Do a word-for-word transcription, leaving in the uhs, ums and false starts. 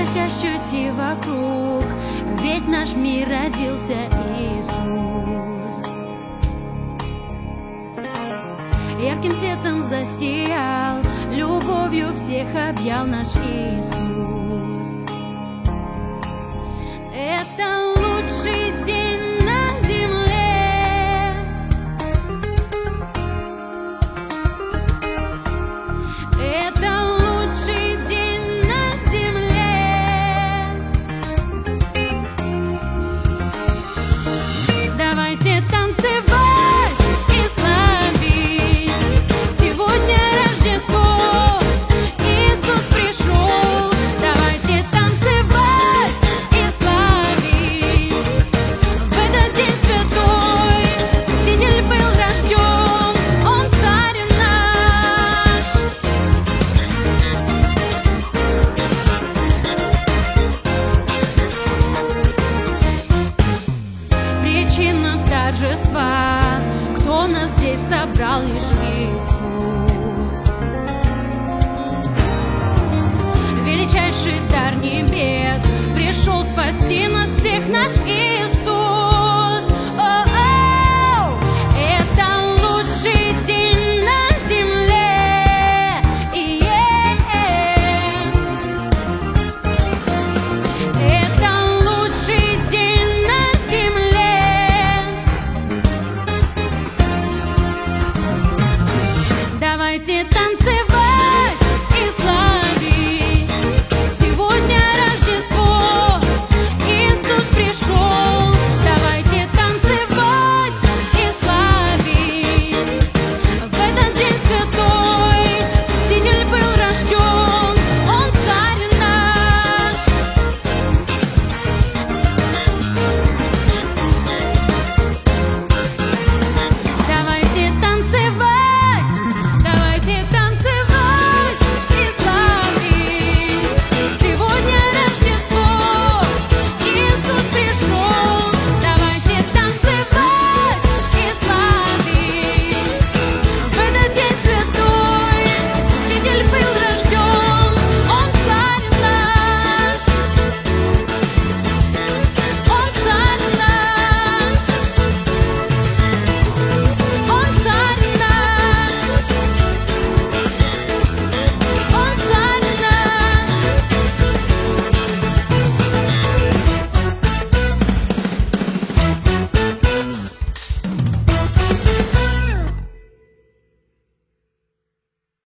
радость ощути вокруг, ведь наш мир родился Иисус. Ярким светом засиял, любовью всех объял наш Иисус. Это лучший день на земле. Это лучший день на земле. Давайте танцевать и славить. Сегодня Рождество, Иисус пришел. Давайте танцевать и славить. В этот день святой Спаситель был рожден, Он царь наш. Причина торжества, кто нас здесь собрал, лишь Иисус. Величайший дар небес, пришел спасти нас всех наш Иисус. О-о! Это лучший день на земле. И-е-е. Это лучший день на земле. Давайте танцевать.